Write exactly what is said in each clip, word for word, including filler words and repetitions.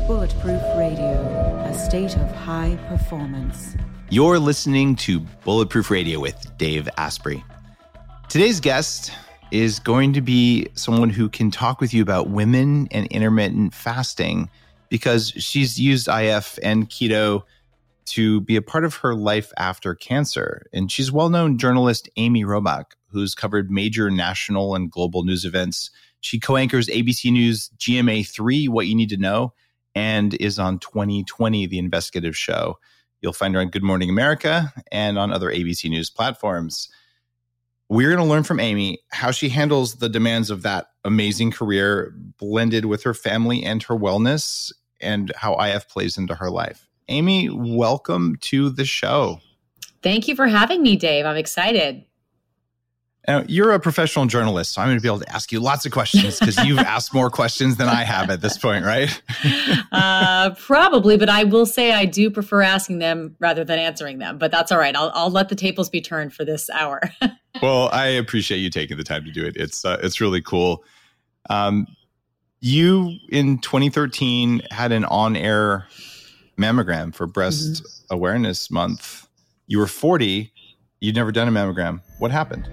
Bulletproof Radio, a state of high performance. You're listening to Bulletproof Radio with Dave Asprey. Today's guest is going to be someone who can talk with you about women and intermittent fasting because she's used I F and keto to be a part of her life after cancer. And she's well-known journalist Amy Robach, who's covered major national and global news events. She co-anchors A B C News G M A three, What You Need to Know, and is on twenty twenty, the investigative show. You'll find her on Good Morning America and on other A B C News platforms. We're going to learn from Amy how she handles the demands of that amazing career blended with her family and her wellness and how I F plays into her life. Amy, welcome to the show. Thank you for having me, Dave. I'm excited. Now, you're a professional journalist, so I'm going to be able to ask you lots of questions because you've asked more questions than I have at this point, right? uh, probably, but I will say I do prefer asking them rather than answering them. But that's all right. I'll, I'll let the tables be turned for this hour. Well, I appreciate you taking the time to do it. It's uh, it's really cool. Um, you, in twenty thirteen, had an on-air mammogram for Breast mm-hmm. Awareness Month. You were forty. You'd never done a mammogram. What happened?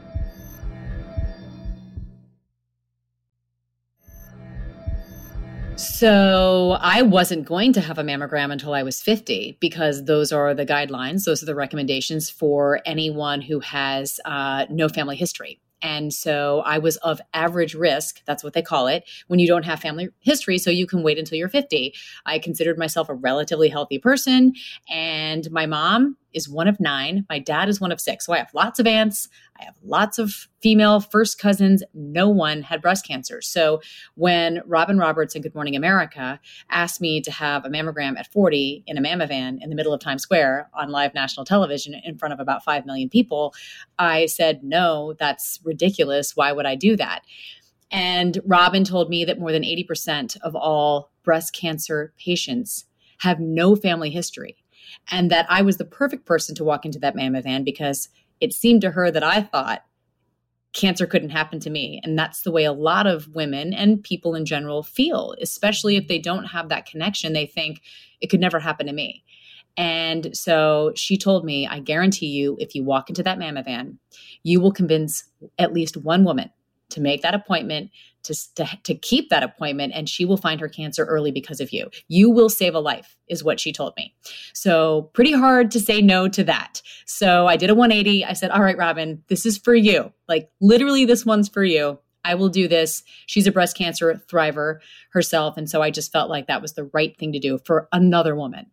So I wasn't going to have a mammogram until I was fifty because those are the guidelines. Those are the recommendations for anyone who has uh, no family history. And so I was of average risk. That's what they call it when you don't have family history. So you can wait until you're fifty. I considered myself a relatively healthy person. And my mom is one of nine. My dad is one of six. So I have lots of aunts. I have lots of female first cousins. No one had breast cancer. So when Robin Roberts and Good Morning America asked me to have a mammogram at forty in a mammovan in the middle of Times Square on live national television in front of about five million people, I said, no, that's ridiculous. Why would I do that? And Robin told me that more than eighty percent of all breast cancer patients have no family history, and that I was the perfect person to walk into that mammovan because it seemed to her that I thought cancer couldn't happen to me. And that's the way a lot of women and people in general feel, especially if they don't have that connection. They think it could never happen to me. And so she told me, I guarantee you, if you walk into that mammovan, you will convince at least one woman to make that appointment, to, to, to keep that appointment, and she will find her cancer early because of you. You will save a life, is what she told me. So pretty hard to say no to that. So I did a one eighty. I said, all right, Robin, this is for you. Like literally this one's for you. I will do this. She's a breast cancer thriver herself. And so I just felt like that was the right thing to do for another woman.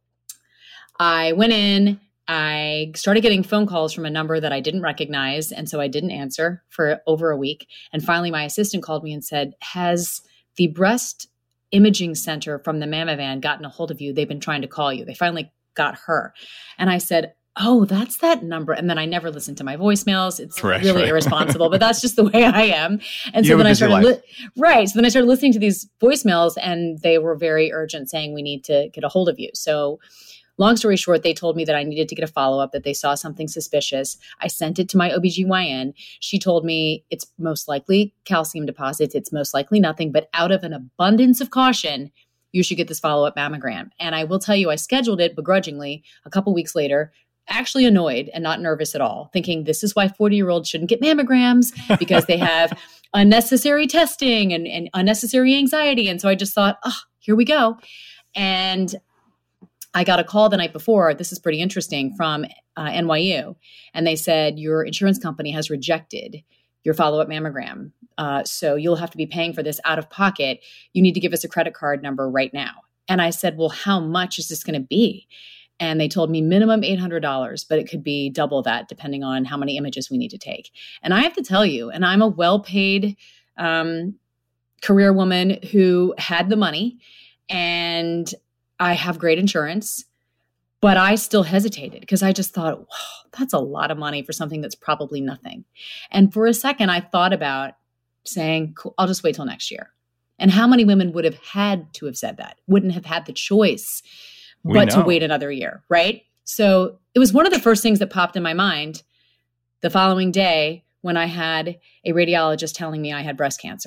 I went in. I started getting phone calls from a number that I didn't recognize. And so I didn't answer for over a week. And finally, my assistant called me and said, has the breast imaging center from the mammovan gotten a hold of you? They've been trying to call you. They finally got her. And I said, oh, that's that number. And then I never listened to my voicemails. It's right, really right. irresponsible, but that's just the way I am. And you so then I started, li- right. So then I started listening to these voicemails and they were very urgent saying, we need to get a hold of you. So long story short, they told me that I needed to get a follow-up, that they saw something suspicious. I sent it to my O B G Y N. She told me it's most likely calcium deposits. It's most likely nothing, but out of an abundance of caution, you should get this follow-up mammogram. And I will tell you, I scheduled it begrudgingly a couple weeks later, actually annoyed and not nervous at all, thinking this is why forty-year-olds shouldn't get mammograms because they have unnecessary testing and, and unnecessary anxiety. And so I just thought, oh, here we go. And I got a call the night before, this is pretty interesting, from uh, N Y U. And they said, your insurance company has rejected your follow-up mammogram. Uh, so you'll have to be paying for this out of pocket. You need to give us a credit card number right now. And I said, well, how much is this going to be? And they told me minimum eight hundred dollars, but it could be double that depending on how many images we need to take. And I have to tell you, and I'm a well-paid um, career woman who had the money, and I have great insurance, but I still hesitated because I just thought, wow, that's a lot of money for something that's probably nothing. And for a second, I thought about saying, cool, I'll just wait till next year. And how many women would have had to have said that, wouldn't have had the choice but to wait another year, right? So it was one of the first things that popped in my mind the following day when I had a radiologist telling me I had breast cancer.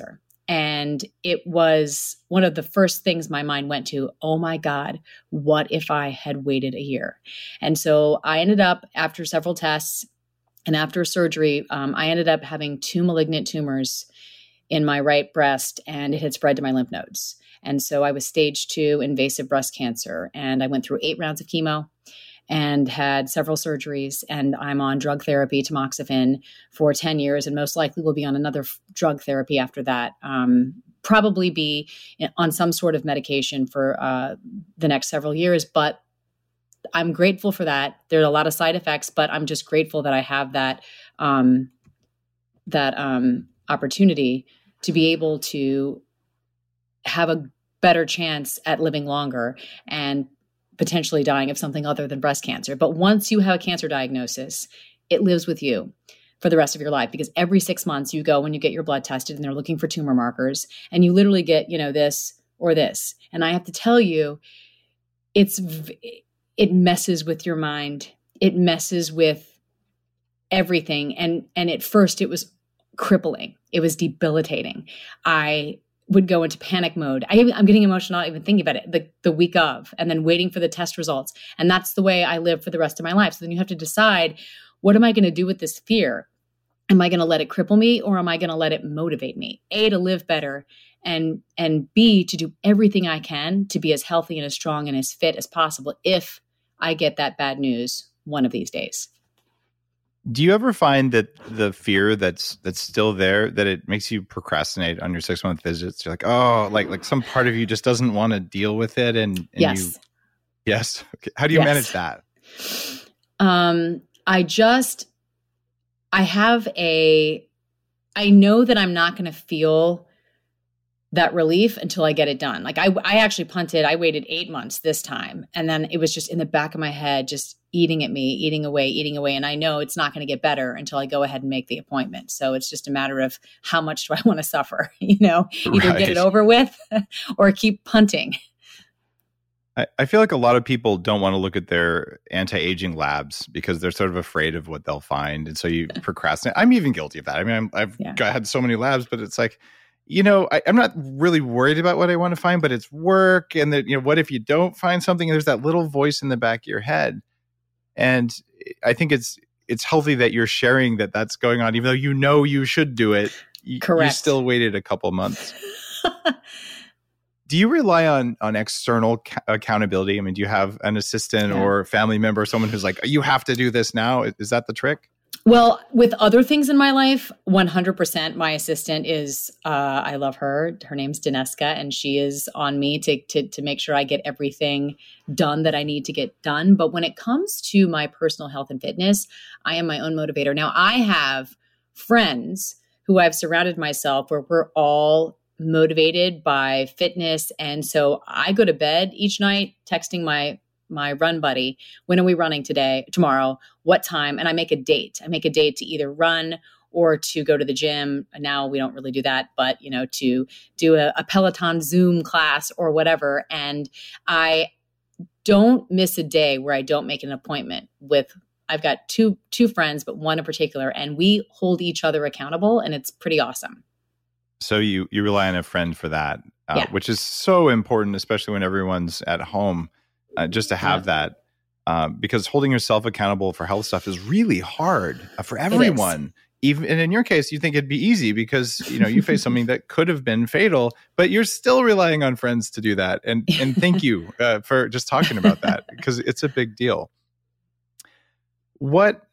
And it was one of the first things my mind went to, oh my God, what if I had waited a year? And so I ended up, after several tests and after surgery, um, I ended up having two malignant tumors in my right breast, and it had spread to my lymph nodes. And so I was stage two invasive breast cancer, and I went through eight rounds of chemo and had several surgeries, and I'm on drug therapy, tamoxifen, for ten years, and most likely will be on another f- drug therapy after that. Um, probably be on some sort of medication for uh, the next several years, but I'm grateful for that. There are a lot of side effects, but I'm just grateful that I have that um, that um, opportunity to be able to have a better chance at living longer and potentially dying of something other than breast cancer. But once you have a cancer diagnosis, it lives with you for the rest of your life, because every six months you go and you get your blood tested and they're looking for tumor markers, and you literally get, you know, this or this. And I have to tell you, it's, it messes with your mind. It messes with everything. And, and at first it was crippling. It was debilitating. I would go into panic mode. I, I'm getting emotional even thinking about it, the, the week of, and then waiting for the test results. And that's the way I live for the rest of my life. So then you have to decide, what am I going to do with this fear? Am I going to let it cripple me, or am I going to let it motivate me? A, to live better, and, and B, to do everything I can to be as healthy and as strong and as fit as possible if I get that bad news one of these days. Do you ever find that the fear that's that's still there, that it makes you procrastinate on your six month visits? You're like, oh, like like some part of you just doesn't want to deal with it, and, and yes, you, yes. Okay. How do you yes. manage that? Um, I just, I have a, I know that I'm not going to feel that relief until I get it done. Like I, I actually punted. I waited eight months this time, and then it was just in the back of my head, just eating at me, eating away, eating away. And I know it's not going to get better until I go ahead and make the appointment. So it's just a matter of how much do I want to suffer, you know, either Right. get it over with or keep punting. I, I feel like a lot of people don't want to look at their anti-aging labs because they're sort of afraid of what they'll find. And so you procrastinate. I'm even guilty of that. I mean, I'm, I've Yeah. got, had so many labs, but it's like, you know, I, I'm not really worried about what I want to find, but it's work. And that, you know, what if you don't find something? There's that little voice in the back of your head. And I think it's it's healthy that you're sharing that that's going on, even though you know you should do it. You, Correct. You still waited a couple months. Do you rely on on external ca- accountability? I mean, do you have an assistant Yeah. or family member, someone who's like, you have to do this now? Is, is that the trick? Well, with other things in my life, one hundred percent my assistant is, uh, I love her. Her name's Daneska, and she is on me to, to, to make sure I get everything done that I need to get done. But when it comes to my personal health and fitness, I am my own motivator. Now, I have friends who I've surrounded myself where we're all motivated by fitness. And so I go to bed each night texting my my run buddy, when are we running today, tomorrow, what time? And I make a date. I make a date to either run or to go to the gym. Now we don't really do that, but you know, to do a, a Peloton Zoom class or whatever. And I don't miss a day where I don't make an appointment with, I've got two, two friends, but one in particular, and we hold each other accountable, and it's pretty awesome. So you you rely on a friend for that, uh, Yeah. which is so important, especially when everyone's at home. Uh, just to have Yeah. that, uh, because holding yourself accountable for health stuff is really hard uh, for everyone. Even and in your case, you think it'd be easy because you know you face something that could have been fatal, but you're still relying on friends to do that. And and thank you uh, for just talking about that, because it's a big deal. What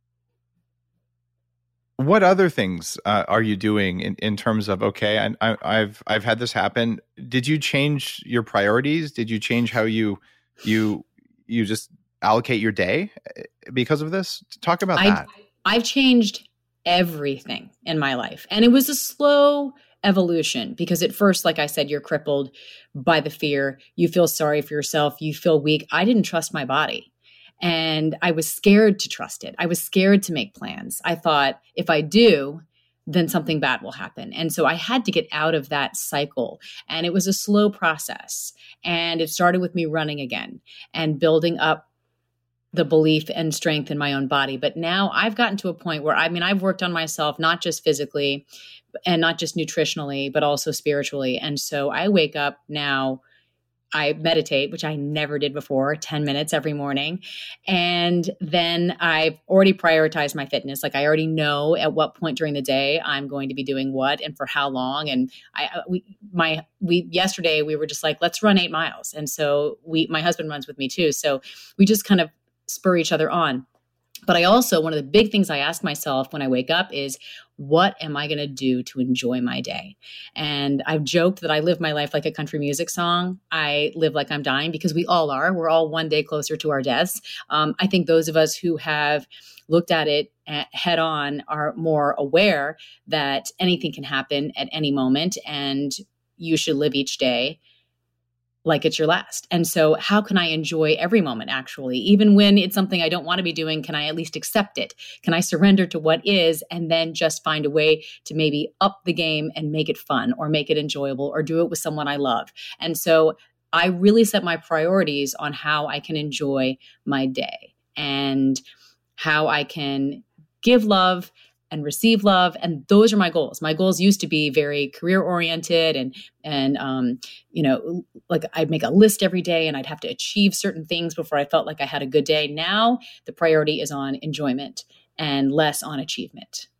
what other things uh, are you doing in, in terms of, okay, I, I, I've I've had this happen. Did you change your priorities? Did you change how you you you just allocate your day because of this? Talk about I, that. I've changed everything in my life. And it was a slow evolution because at first, like I said, you're crippled by the fear. You feel sorry for yourself. You feel weak. I didn't trust my body. And I was scared to trust it. I was scared to make plans. I thought, if I do, then something bad will happen. And so I had to get out of that cycle. And it was a slow process. And it started with me running again and building up the belief and strength in my own body. But now I've gotten to a point where, I mean, I've worked on myself, not just physically and not just nutritionally, but also spiritually. And so I wake up now, I meditate, which I never did before, ten minutes every morning. And then I've already prioritized my fitness. Like I already know at what point during the day I'm going to be doing what and for how long. And I, we, my, we, yesterday we were just like, let's run eight miles. And so we, my husband runs with me too. So we just kind of spur each other on. But I also, one of the big things I ask myself when I wake up is, what am I going to do to enjoy my day? And I've joked that I live my life like a country music song. I live like I'm dying, because we all are. We're all one day closer to our deaths. Um, I think those of us who have looked at it head on are more aware that anything can happen at any moment, and you should live each day like it's your last. And so how can I enjoy every moment, actually? Even when it's something I don't want to be doing, can I at least accept it? Can I surrender to what is, and then just find a way to maybe up the game and make it fun, or make it enjoyable, or do it with someone I love? And so I really set my priorities on how I can enjoy my day and how I can give love and receive love. And those are my goals. My goals used to be very career oriented, and, and, um, you know, like I'd make a list every day and I'd have to achieve certain things before I felt like I had a good day. Now the priority is on enjoyment and less on achievement.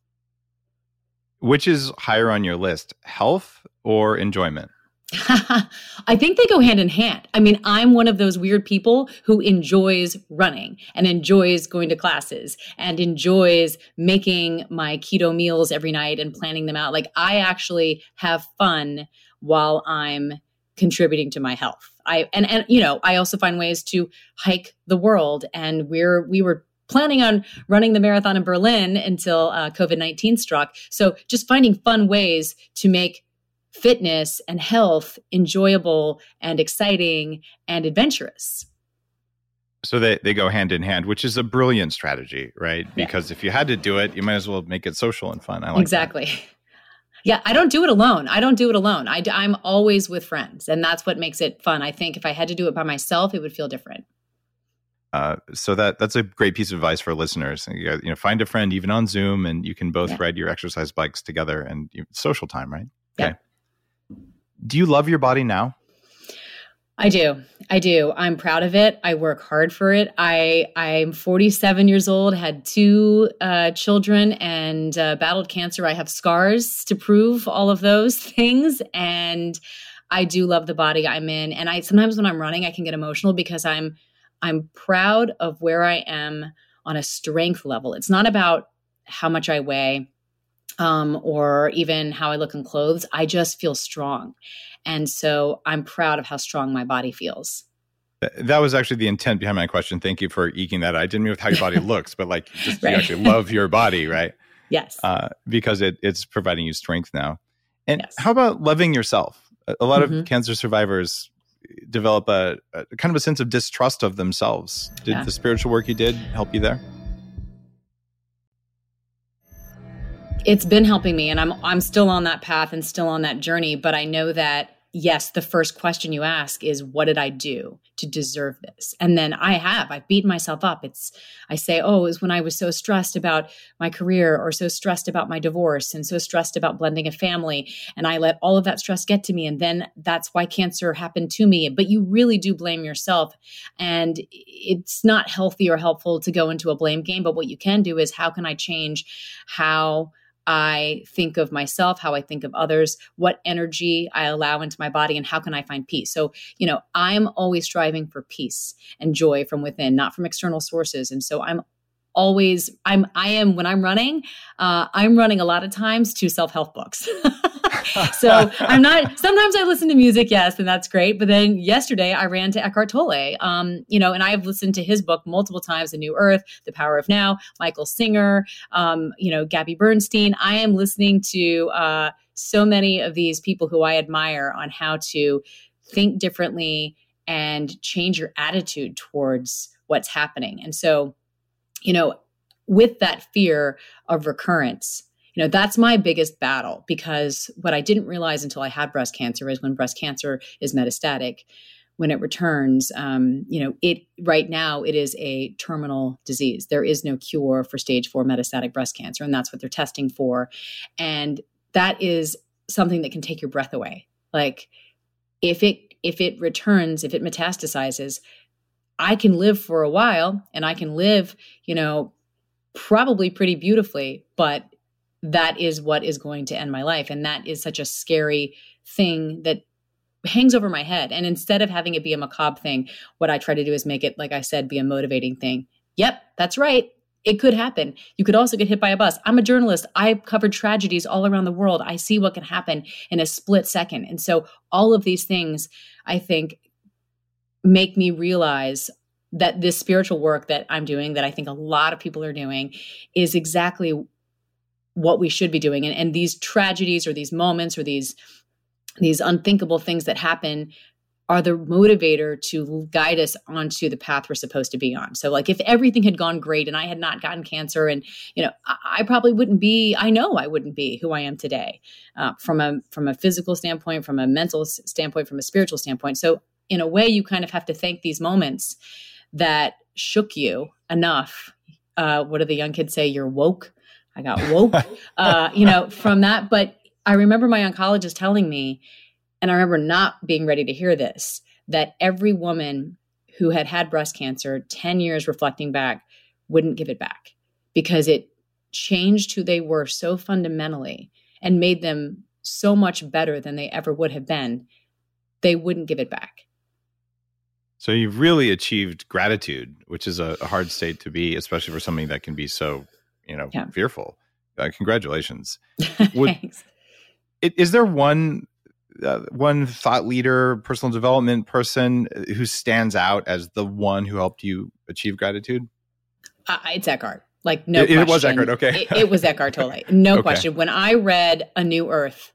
Which is higher on your list, health or enjoyment? I think they go hand in hand. I mean, I'm one of those weird people who enjoys running and enjoys going to classes and enjoys making my keto meals every night and planning them out. Like I actually have fun while I'm contributing to my health. I and and you know, I also find ways to hike the world, and we're we were planning on running the marathon in Berlin until uh, COVID nineteen struck. So just finding fun ways to make fitness and health enjoyable and exciting and adventurous. So they, they go hand in hand, which is a brilliant strategy, right? Yeah. Because if you had to do it, you might as well make it social and fun. I like exactly. that. Yeah, I don't do it alone. I don't do it alone. I, I'm always with friends, and that's what makes it fun. I think if I had to do it by myself, it would feel different. Uh, so that that's a great piece of advice for listeners. You, gotta, you know, find a friend even on Zoom, and you can both yeah. ride your exercise bikes together, and you, social time, right? Okay. Yeah. Do you love your body now? I do. I do. I'm proud of it. I work hard for it. I, I'm forty-seven years old, had two uh, children, and uh, battled cancer. I have scars to prove all of those things. And I do love the body I'm in. And I sometimes when I'm running, I can get emotional because I'm I'm proud of where I am on a strength level. It's not about how much I weigh. Um, or even how I look in clothes. I just feel strong. And so I'm proud of how strong my body feels. That was actually the intent behind my question. Thank you for eking that out. I didn't mean with how your body looks, but like just right. you actually love your body, right? Yes. Uh, because it, it's providing you strength now. And yes. how about loving yourself? A, a lot mm-hmm. of cancer survivors develop a, a kind of a sense of distrust of themselves. Did yeah. the spiritual work you did help you there? It's been helping me, and I'm I'm still on that path and still on that journey. But I know that, yes, the first question you ask is, what did I do to deserve this? And then I have, I've beaten myself up. It's, I say, oh, it was when I was so stressed about my career, or so stressed about my divorce, and so stressed about blending a family. And I let all of that stress get to me. And then that's why cancer happened to me. But you really do blame yourself. And it's not healthy or helpful to go into a blame game. But what you can do is, how can I change how I think of myself, how I think of others, what energy I allow into my body, and how can I find peace? So, you know, I'm always striving for peace and joy from within, not from external sources. And so I'm always, I'm, I am, when I'm running, uh, I'm running a lot of times to self-help books. So I'm not, sometimes I listen to music, yes, and that's great. But then yesterday I ran to Eckhart Tolle, um, you know, and I've listened to his book multiple times, The New Earth, The Power of Now, Michael Singer, um, you know, Gabby Bernstein. I am listening to uh, so many of these people who I admire on how to think differently and change your attitude towards what's happening. And so, you know, with that fear of recurrence, you know, that's my biggest battle, because what I didn't realize until I had breast cancer is when breast cancer is metastatic, when it returns, um, you know, it right now it is a terminal disease. There is no cure for stage four metastatic breast cancer, and that's what they're testing for. And that is something that can take your breath away. Like if it if it returns, if it metastasizes, I can live for a while, and I can live, you know, probably pretty beautifully, but that is what is going to end my life. And that is such a scary thing that hangs over my head. And instead of having it be a macabre thing, what I try to do is make it, like I said, be a motivating thing. Yep, that's right. It could happen. You could also get hit by a bus. I'm a journalist. I've covered tragedies all around the world. I see what can happen in a split second. And so all of these things, I think, make me realize that this spiritual work that I'm doing, that I think a lot of people are doing, is exactly what we should be doing. And, and these tragedies or these moments or these, these unthinkable things that happen are the motivator to guide us onto the path we're supposed to be on. So like if everything had gone great and I had not gotten cancer, and, you know, I, I probably wouldn't be, I know I wouldn't be who I am today, uh, from a, from a physical standpoint, from a mental standpoint, from a spiritual standpoint. So in a way, you kind of have to thank these moments that shook you enough. Uh, what do the young kids say? You're woke. I got woke, uh, you know, from that. But I remember my oncologist telling me, and I remember not being ready to hear this, that every woman who had had breast cancer, ten years reflecting back, wouldn't give it back because it changed who they were so fundamentally and made them so much better than they ever would have been. They wouldn't give it back. So you've really achieved gratitude, which is a, a hard state to be, especially for something that can be so, you know, yeah. fearful. Uh, congratulations. Would, Thanks. It, is there one uh, one thought leader, personal development person who stands out as the one who helped you achieve gratitude? Uh, it's Eckhart. Like no it, question. It was Eckhart. Okay. it, it was Eckhart Tolle. No okay. question. When I read A New Earth,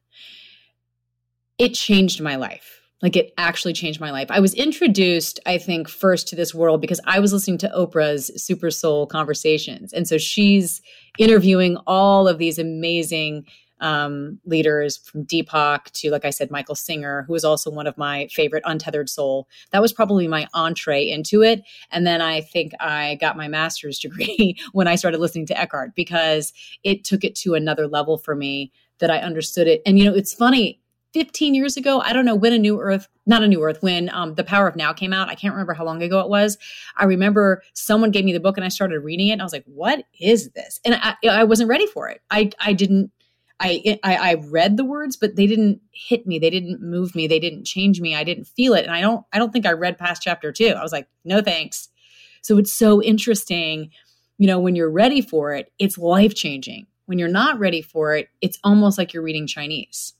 it changed my life. Like it actually changed my life. I was introduced, I think, first to this world because I was listening to Oprah's Super Soul Conversations. And so she's interviewing all of these amazing um, leaders, from Deepak to, like I said, Michael Singer, who is also one of my favorite, Untethered Soul. That was probably my entree into it. And then I think I got my master's degree when I started listening to Eckhart, because it took it to another level for me that I understood it. And, you know, it's funny, fifteen years ago, I don't know when A New Earth, not A New Earth, when um, The Power of Now came out. I can't remember how long ago it was. I remember someone gave me the book and I started reading it. And I was like, what is this? And I, I wasn't ready for it. I, I didn't, I, I, I read the words, but they didn't hit me. They didn't move me. They didn't change me. I didn't feel it. And I don't, I don't think I read past chapter two. I was like, no, thanks. So it's so interesting. You know, when you're ready for it, it's life-changing. When you're not ready for it, it's almost like you're reading Chinese.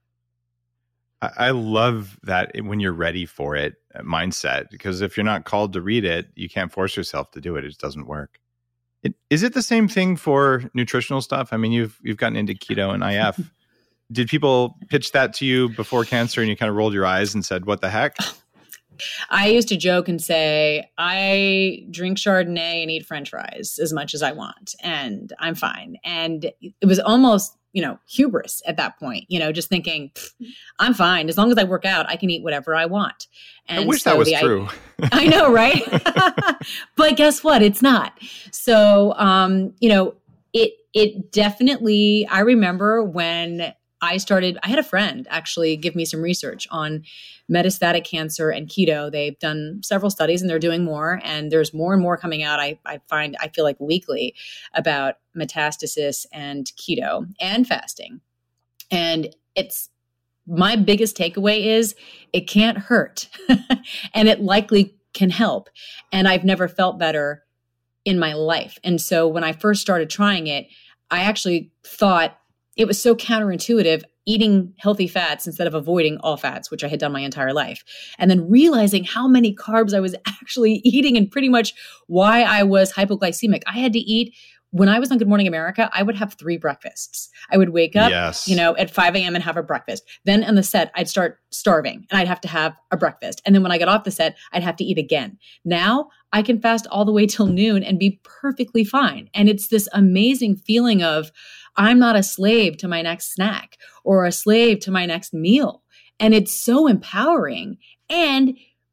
I love that when you're ready for it mindset, because if you're not called to read it, you can't force yourself to do it. It just doesn't work. It, is it the same thing for nutritional stuff? I mean, you've you've gotten into keto and I F. Did people pitch that to you before cancer and you kind of rolled your eyes and said, what the heck? I used to joke and say, I drink Chardonnay and eat French fries as much as I want, and I'm fine. And it was almost, you know, hubris at that point, you know, just thinking, I'm fine. As long as I work out, I can eat whatever I want. And I wish so that was the, true. I, I know, right? But guess what? It's not. So, um, you know, it, it definitely, I remember when I started, I had a friend actually give me some research on metastatic cancer and keto. They've done several studies and they're doing more, and there's more and more coming out. I, I find, I feel like weekly, about metastasis and keto and fasting. And it's, my biggest takeaway is it can't hurt and it likely can help. And I've never felt better in my life. And so when I first started trying it, I actually thought it was so counterintuitive, eating healthy fats instead of avoiding all fats, which I had done my entire life. And then realizing how many carbs I was actually eating and pretty much why I was hypoglycemic. I had to eat, when I was on Good Morning America, I would have three breakfasts. I would wake up, yes. you know, at five a.m. and have a breakfast. Then on the set, I'd start starving and I'd have to have a breakfast. And then when I got off the set, I'd have to eat again. Now I can fast all the way till noon and be perfectly fine. And it's this amazing feeling of, I'm not a slave to my next snack or a slave to my next meal. And it's so empowering. And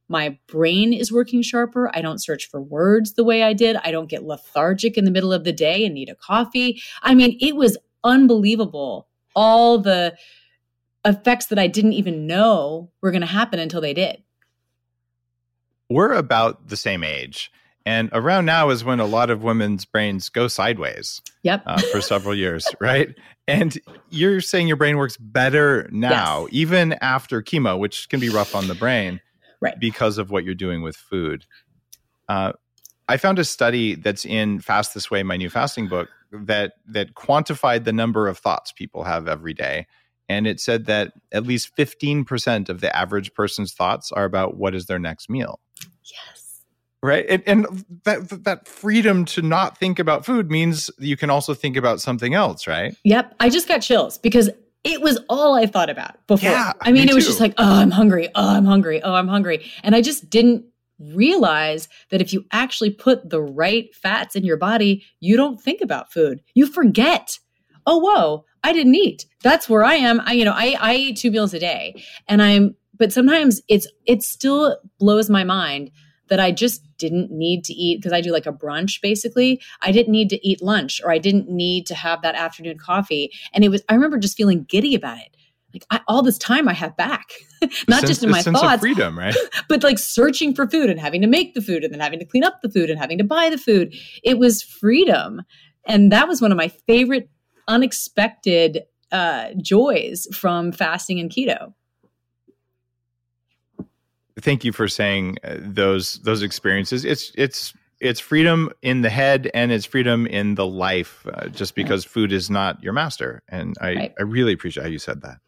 My brain is working sharper. I don't search for words the way I did. I don't get lethargic in the middle of the day and need a coffee. I mean, it was unbelievable. All the effects that I didn't even know were going to happen until they did. We're about the same age. And around now is when a lot of women's brains go sideways. Yep. uh, for several years, right? And you're saying your brain works better now, Yes. even after chemo, which can be rough on the brain, Right. because of what you're doing with food. Uh, I found a study that's in Fast This Way, my new fasting book, that that quantified the number of thoughts people have every day. And it said that at least fifteen percent of the average person's thoughts are about what is their next meal. Yes. Right. And, and that that freedom to not think about food means you can also think about something else, right? Yep. I just got chills because it was all I thought about before. Yeah, I mean, me it was too. just like, oh, I'm hungry. Oh, I'm hungry. Oh, I'm hungry. And I just didn't realize that if you actually put the right fats in your body, you don't think about food. You forget. Oh, whoa, I didn't eat. That's where I am. I, you know, I, I eat two meals a day and I'm, but sometimes it's, it still blows my mind that I just didn't need to eat because I do like a brunch basically. I didn't need to eat lunch or I didn't need to have that afternoon coffee. And it was, I remember just feeling giddy about it. Like I, all this time I have back, not sense, just in my sense thoughts, of freedom, right? but like searching for food and having to make the food and then having to clean up the food and having to buy the food. It was freedom. And that was one of my favorite unexpected uh, joys from fasting and keto. Thank you for saying uh, those those experiences. It's it's it's freedom in the head and it's freedom in the life. Uh, just because food is not your master, and I Right. I really appreciate how you said that.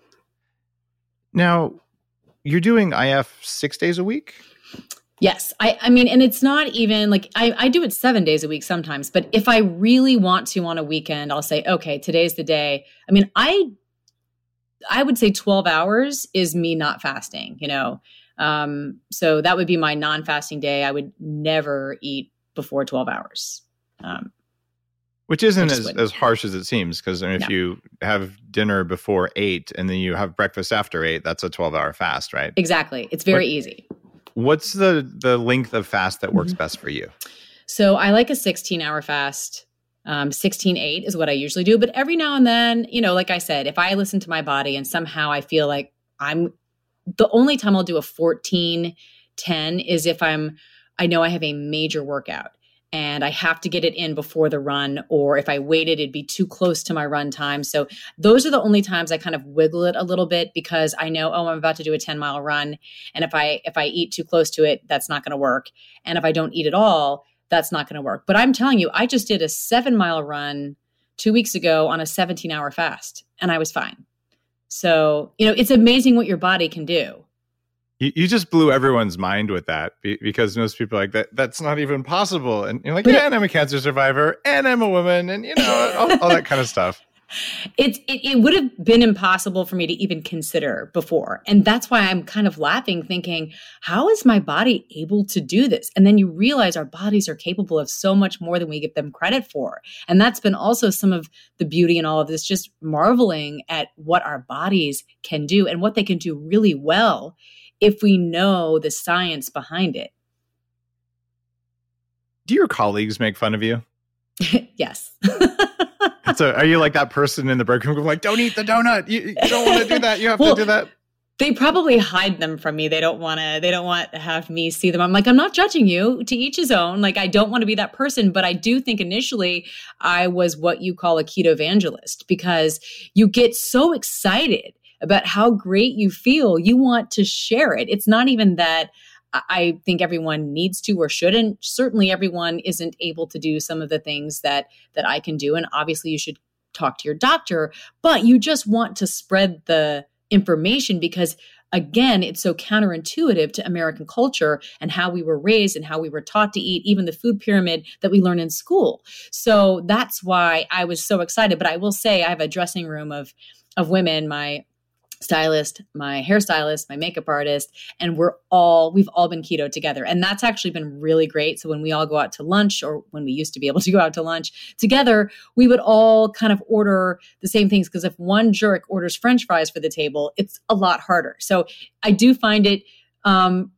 Now, you're doing I F six days a week. Yes. I, I mean, and it's not even like I, I do it seven days a week sometimes, but if I really want to on a weekend, I'll say, okay, today's the day. I mean, I I would say twelve hours is me not fasting, you know. Um, so that would be my non-fasting day. I would never eat before twelve hours. Um, Which isn't just as, wouldn't. as harsh as it seems, because if No. you have dinner before eight and then you have breakfast after eight, that's a twelve-hour fast, right? exactly. It's very What- easy. What's the the length of fast that works Mhm. best for you? So I like a sixteen hour fast. Um, sixteen eight is what I usually do. But every now and then, you know, like I said, if I listen to my body and somehow I feel like I'm the only time I'll do a fourteen ten is if I'm, I know I have a major workout and I have to get it in before the run, or if I waited, it'd be too close to my run time. So those are the only times I kind of wiggle it a little bit because I know, oh, I'm about to do a ten mile run. And if I, if I eat too close to it, that's not going to work. And if I don't eat at all, that's not going to work. But I'm telling you, I just did a seven mile run two weeks ago on a seventeen hour fast and I was fine. So, you know, it's amazing what your body can do. You, you just blew everyone's mind with that be- because most people are like that. That's not even possible. And you're like, But yeah, it- and I'm a cancer survivor, and I'm a woman, and you know, all, all that kind of stuff. It's it, it would have been impossible for me to even consider before. And that's why I'm kind of laughing, thinking, how is my body able to do this? And then you realize our bodies are capable of so much more than we give them credit for. And that's been also some of the beauty in all of this, just marveling at what our bodies can do and what they can do really well if we know the science behind it. Do your colleagues make fun of you? Yes. So are you like that person in the break room like, don't eat the donut. You, you don't want to do that. You have Well, to do that. They probably hide them from me. They don't want to, they don't want to have me see them. I'm like, I'm not judging you, to each his own. Like, I don't want to be that person, but I do think initially I was what you call a keto evangelist because you get so excited about how great you feel. You want to share it. It's not even that I think everyone needs to or shouldn't. Certainly everyone isn't able to do some of the things that that I can do. And obviously you should talk to your doctor, but you just want to spread the information because, again, it's so counterintuitive to American culture and how we were raised and how we were taught to eat, even the food pyramid that we learn in school. So that's why I was so excited. But I will say I have a dressing room of of women, my stylist, my hairstylist, my makeup artist, and we're all, we've all been keto together. And that's actually been really great. So when we all go out to lunch, or when we used to be able to go out to lunch together, we would all kind of order the same things. Because if one jerk orders French fries for the table, it's a lot harder. So I do find it um,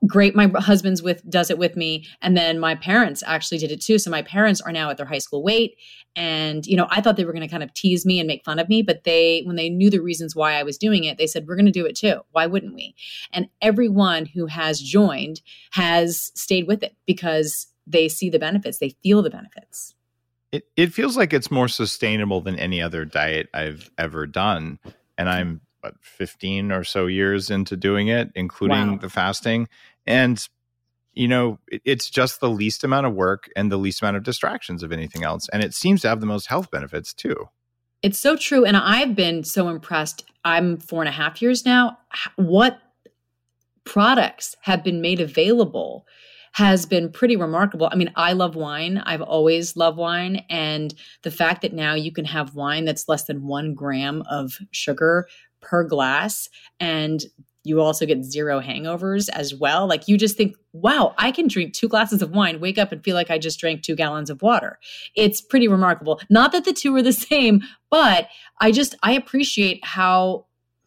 great. My husband's with, does it with me. And then my parents actually did it too. So my parents are now at their high school weight. And, you know, I thought they were going to kind of tease me and make fun of me, but they, when they knew the reasons why I was doing it, they said, we're going to do it too. Why wouldn't we? And everyone who has joined has stayed with it because they see the benefits. They feel the benefits. It it feels like it's more sustainable than any other diet I've ever done. And I'm what, fifteen or so years into doing it, including Wow. the fasting. And, you know, it, it's just the least amount of work and the least amount of distractions of anything else. And it seems to have the most health benefits too. It's so true. And I've been so impressed. I'm four and a half years now. What products have been made available has been pretty remarkable. I mean, I love wine. I've always loved wine. And the fact that now you can have wine that's less than one gram of sugar per glass, and you also get zero hangovers as well. Like you just think, wow, I can drink two glasses of wine, wake up and feel like I just drank two gallons of water. It's pretty remarkable. Not that the two are the same, but I just, I appreciate how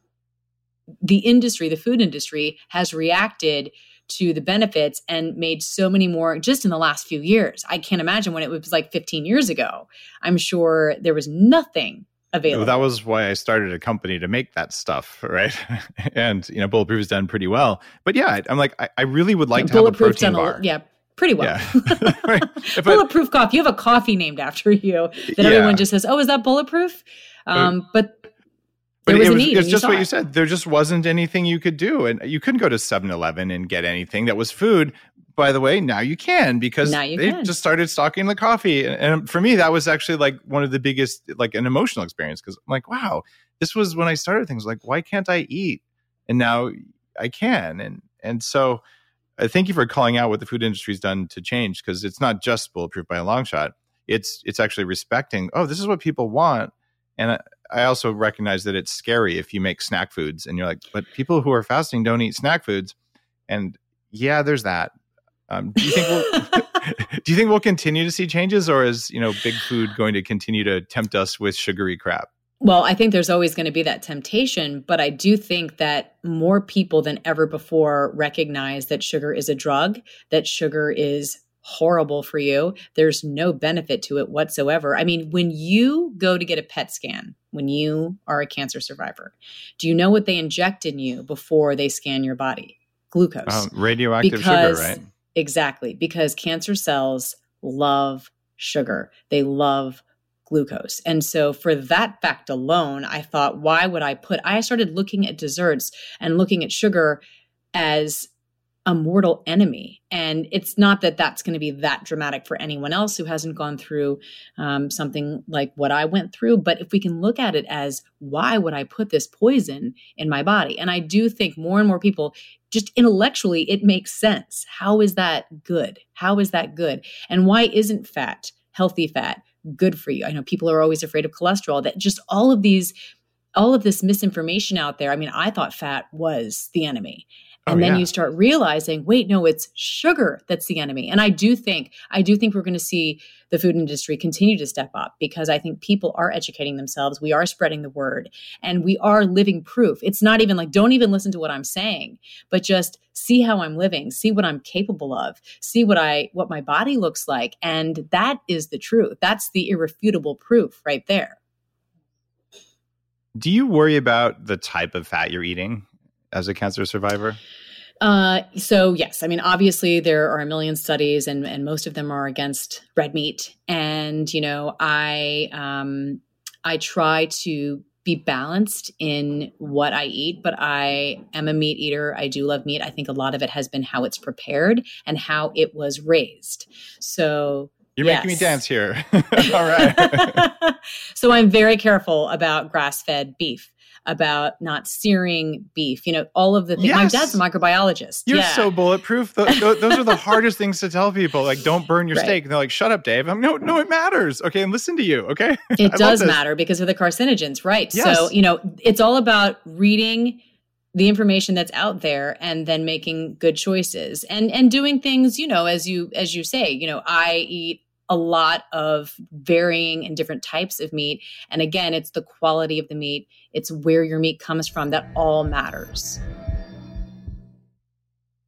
the industry, the food industry has reacted to the benefits and made so many more just in the last few years. I can't imagine when it was like fifteen years ago. I'm sure there was nothing available. That was why I started a company to make that stuff, right? And, you know, Bulletproof has done pretty well. But yeah, I'm like, I, I really would like to have a protein done bar. A, yeah, pretty well. Yeah. Right. If Bulletproof I, Coffee. You have a coffee named after you that yeah. everyone just says, oh, is that Bulletproof? Um, but There But was it a was, need. it's just what it. you said. There just wasn't anything you could do. And you couldn't go to seven eleven and get anything that was food. By the way, now you can because now you they can. just started stocking the coffee. And, and for me, that was actually like one of the biggest, like an emotional experience. Because I'm like, wow, this was when I started things like, why can't I eat? And now I can. And and so uh, thank you for calling out what the food industry's done to change, because it's not just Bulletproof by a long shot. It's it's actually respecting, oh, this is what people want. And I, I also recognize that it's scary if you make snack foods and you're like, but people who are fasting don't eat snack foods. And yeah, there's that. Um, do you think we'll, do you think we'll continue to see changes, or is, you know, big food going to continue to tempt us with sugary crap? Well, I think there's always going to be that temptation, but I do think that more people than ever before recognize that sugar is a drug, that sugar is horrible for you. There's no benefit to it whatsoever. I mean, when you go to get a P E T scan, when you are a cancer survivor, do you know what they inject in you before they scan your body? Glucose. Um, radioactive because, sugar, right? Exactly. Because cancer cells love sugar. They love glucose. And so for that fact alone, I thought, why would I put, I started looking at desserts and looking at sugar as a mortal enemy. And it's not that that's going to be that dramatic for anyone else who hasn't gone through um, something like what I went through. But if we can look at it as, why would I put this poison in my body? And I do think more and more people, just intellectually, it makes sense. How is that good? How is that good? And why isn't fat, healthy fat, good for you? I know people are always afraid of cholesterol, that just all of these, all of this misinformation out there. I mean, I thought fat was the enemy. And oh, then yeah. you start realizing, wait, no, it's sugar that's the enemy. And I do think, I do think we're going to see the food industry continue to step up, because I think people are educating themselves. We are spreading the word, and we are living proof. It's not even like, don't even listen to what I'm saying, but just see how I'm living, see what I'm capable of, see what I, what my body looks like. And that is the truth. That's the irrefutable proof right there. Do you worry about the type of fat you're eating as a cancer survivor? Uh, so yes, I mean, obviously there are a million studies, and, and most of them are against red meat. And, you know, I, um, I try to be balanced in what I eat, but I am a meat eater. I do love meat. I think a lot of it has been how it's prepared and how it was raised. So You're yes. making me dance here. All right. So I'm very careful about grass-fed beef, about not searing beef, you know, all of the things. Yes. My dad's a microbiologist. You're yeah. so bulletproof. Th- th- those are the hardest things to tell people. Like, don't burn your right. steak. And they're like, shut up, Dave. I'm no, no, it matters. Okay. And listen to you. Okay. It does matter because of the carcinogens. Right. Yes. So, you know, it's all about reading the information that's out there and then making good choices and, and doing things, you know, as you, as you say, you know, I eat a lot of varying and different types of meat. And again, it's the quality of the meat. It's where your meat comes from that all matters.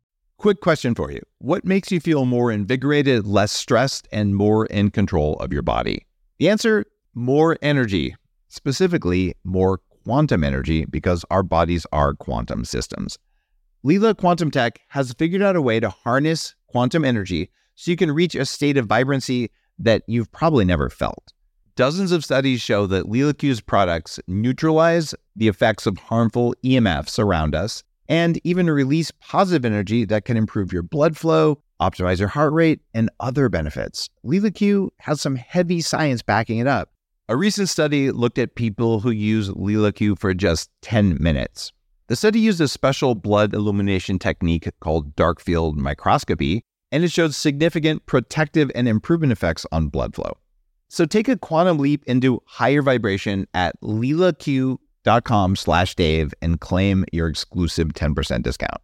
quick question for you. What makes you feel more invigorated, less stressed, and more in control of your body? The answer, more energy, specifically more quantum energy, because our bodies are quantum systems. Lila Quantum Tech has figured out a way to harness quantum energy so you can reach a state of vibrancy that you've probably never felt. Dozens of studies show that LilaQ's products neutralize the effects of harmful E M Fs around us and even release positive energy that can improve your blood flow, optimize your heart rate, and other benefits. LilaQ has some heavy science backing it up. A recent study looked at people who use LilaQ for just ten minutes. The study used a special blood illumination technique called dark field microscopy, and it showed significant protective and improvement effects on blood flow. So take a quantum leap into higher vibration at lilaq.com slash Dave and claim your exclusive ten percent discount.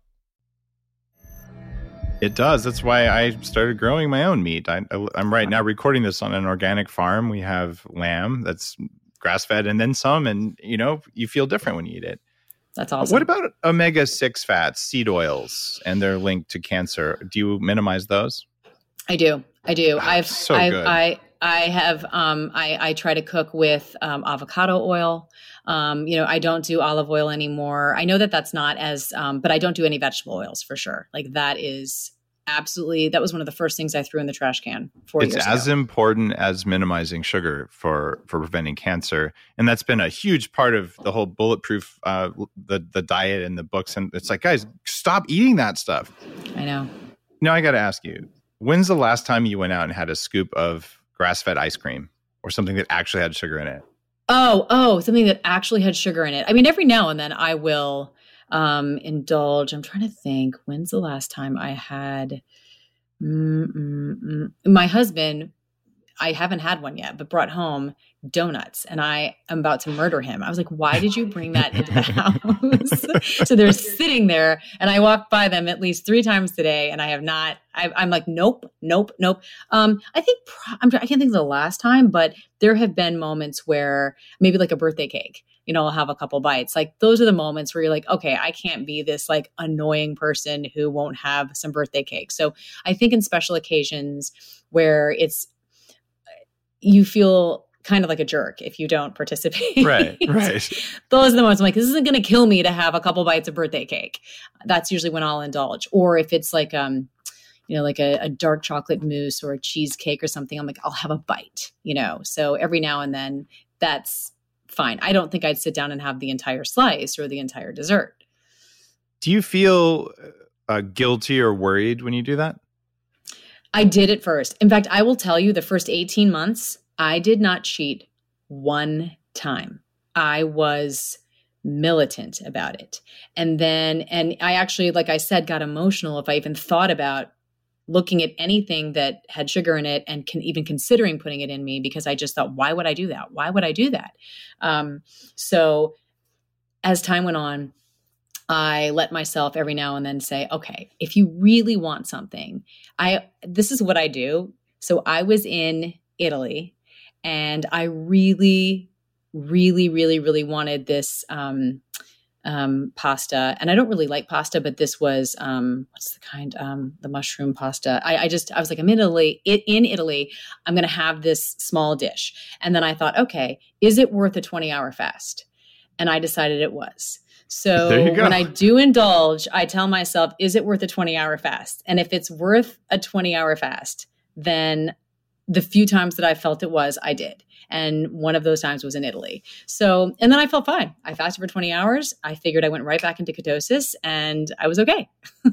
It does. That's why I started growing my own meat. I, I'm right now recording this on an organic farm. We have lamb that's grass-fed and then some, and you know, you feel different when you eat it. That's awesome. What about omega six fats, seed oils, and their link to cancer? Do you minimize those? I do. I do. Oh, I've, so I've, good. I, I have, um, I, I try to cook with um, avocado oil. Um, you know, I don't do olive oil anymore. I know that that's not as, um, but I don't do any vegetable oils for sure. Like that is absolutely, that was one of the first things I threw in the trash can four it's years as ago. important as minimizing sugar for, for preventing cancer. And that's been a huge part of the whole bulletproof, uh, the, the diet and the books. And it's like, guys, stop eating that stuff. I know. Now I got to ask you, when's the last time you went out and had a scoop of grass-fed ice cream or something that actually had sugar in it? Oh, oh, something that actually had sugar in it. I mean, every now and then I will um, indulge. I'm trying to think, when's the last time I had mm, mm, mm. my husband, I haven't had one yet, but brought home donuts, and I am about to murder him. I was like, why did you bring that into the house? So they're sitting there, and I walked by them at least three times today, and I have not, I, I'm like, nope, nope, nope. Um, I think, I'm, I can't think of the last time, but there have been moments where maybe like a birthday cake, you know, I'll have a couple bites. Like those are the moments where you're like, okay, I can't be this like annoying person who won't have some birthday cake. So I think in special occasions where it's, you feel kind of like a jerk if you don't participate. Right, right. Those are the moments I'm like, this isn't going to kill me to have a couple bites of birthday cake. That's usually when I'll indulge. Or if it's like, um, you know, like a, a dark chocolate mousse or a cheesecake or something, I'm like, I'll have a bite, you know? So every now and then that's fine. I don't think I'd sit down and have the entire slice or the entire dessert. Do you feel uh, guilty or worried when you do that? I did at first. In fact, I will tell you the first eighteen months, I did not cheat one time. I was militant about it. And then, and I actually, like I said, got emotional if I even thought about looking at anything that had sugar in it and can even considering putting it in me, because I just thought, why would I do that? Why would I do that? Um, so as time went on, I let myself every now and then say, okay, if you really want something, I, this is what I do. So I was in Italy and I really, really, really, really wanted this, um, um, pasta. And I don't really like pasta, but this was, um, what's the kind, um, the mushroom pasta. I, I just, I was like, I'm in Italy, it, in Italy, I'm going to have this small dish. And then I thought, okay, is it worth a twenty hour fast? And I decided it was. So when I do indulge, I tell myself, is it worth a twenty hour fast? And if it's worth a twenty hour fast, then the few times that I felt it was, I did. And one of those times was in Italy. So, and then I felt fine. I fasted for twenty hours. I figured I went right back into ketosis and I was okay.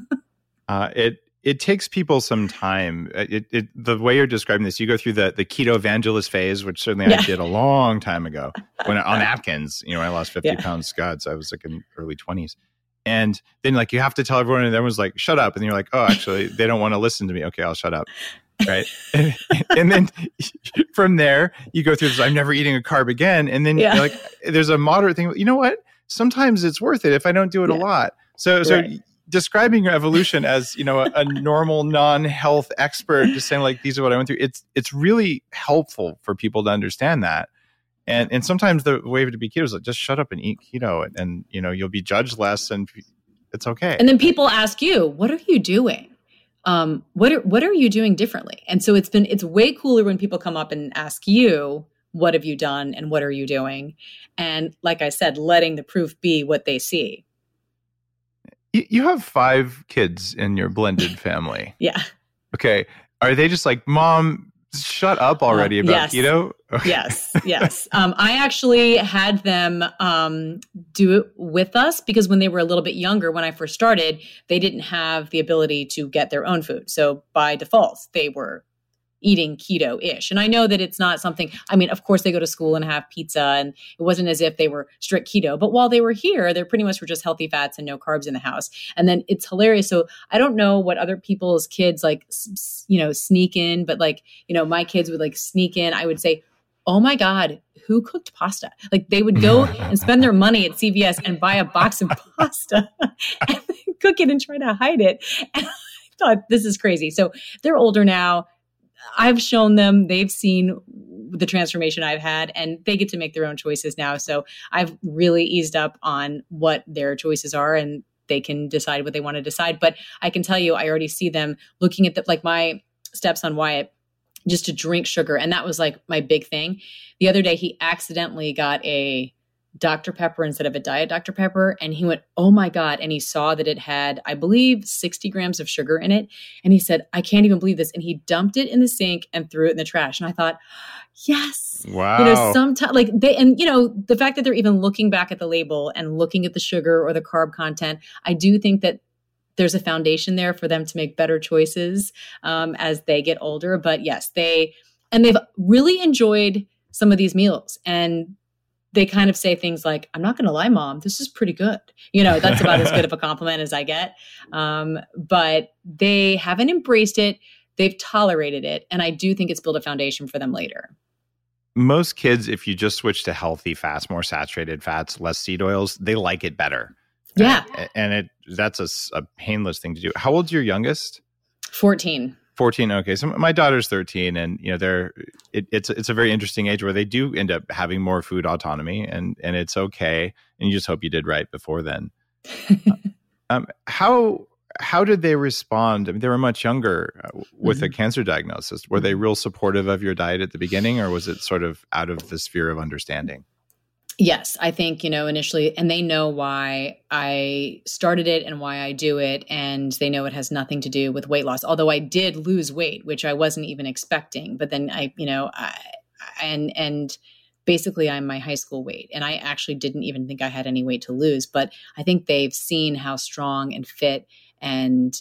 uh, it it takes people some time. It, it the way you're describing this, you go through the the keto evangelist phase, which certainly yeah. I did a long time ago when on Atkins. You know, I lost fifty yeah. pounds. God, so I was like in early twenties. And then like you have to tell everyone, and everyone's like, "Shut up!" And you're like, "Oh, actually, they don't want to listen to me. Okay, I'll shut up." Right. and, and then from there, you go through this, I'm never eating a carb again. And then yeah. you're like, there's a moderate thing. You know what? Sometimes it's worth it if I don't do it yeah. a lot. So, so right. describing your evolution as, you know, a, a normal non-health expert, just saying like, these are what I went through. It's, it's really helpful for people to understand that. And, and sometimes the way to be keto is like, just shut up and eat keto and, and, you know, you'll be judged less and it's okay. And then people ask you, what are you doing? Um, what are, what are you doing differently? And so it's been, it's way cooler when people come up and ask you, what have you done and what are you doing? And like I said, letting the proof be what they see. You, you have five kids in your blended family. Yeah. Okay. Are they just like, Mom, shut up already uh, about yes. keto? yes. Yes. Um, I actually had them um, do it with us because when they were a little bit younger, when I first started, they didn't have the ability to get their own food. So by default, they were eating keto-ish. And I know that it's not something, I mean, of course they go to school and have pizza and it wasn't as if they were strict keto, but while they were here, they pretty much were just healthy fats and no carbs in the house. And then it's hilarious. So I don't know what other people's kids like, you know, sneak in, but like, you know, my kids would like sneak in. I would say, oh my God, who cooked pasta? Like they would go and spend their money at C V S and buy a box of pasta and then cook it and try to hide it. And I thought, this is crazy. So they're older now. I've shown them, they've seen the transformation I've had, and they get to make their own choices now. So I've really eased up on what their choices are, and they can decide what they want to decide. But I can tell you, I already see them looking at the, like my stepson Wyatt, just to drink sugar. And that was like my big thing. The other day, he accidentally got a Doctor Pepper instead of a Diet Doctor Pepper. And he went, oh my God. And he saw that it had, I believe, sixty grams of sugar in it. And he said, I can't even believe this. And he dumped it in the sink and threw it in the trash. And I thought, yes. Wow. You know, sometimes like they, and you know, the fact that they're even looking back at the label and looking at the sugar or the carb content, I do think that there's a foundation there for them to make better choices um, as they get older. But yes, they, and they've really enjoyed some of these meals. And they kind of say things like, I'm not going to lie, Mom, this is pretty good. You know, that's about as good of a compliment as I get. Um, but they haven't embraced it. They've tolerated it. And I do think it's built a foundation for them later. Most kids, if you just switch to healthy fats, more saturated fats, less seed oils, they like it better. Yeah. And, and it that's a, a painless thing to do. How old's your youngest? fourteen. fourteen. Okay. So my daughter's thirteen, and you know, they're it, it's it's a very interesting age where they do end up having more food autonomy, and and it's okay. And you just hope you did right before then. um, how how did they respond? I mean, they were much younger uh, with mm-hmm. a cancer diagnosis. Were they real supportive of your diet at the beginning, or was it sort of out of the sphere of understanding? Yes, I think, you know, initially, and they know why I started it and why I do it. And they know it has nothing to do with weight loss, although I did lose weight, which I wasn't even expecting. But then I, you know, I, and, and basically I'm my high school weight, and I actually didn't even think I had any weight to lose. But I think they've seen how strong and fit and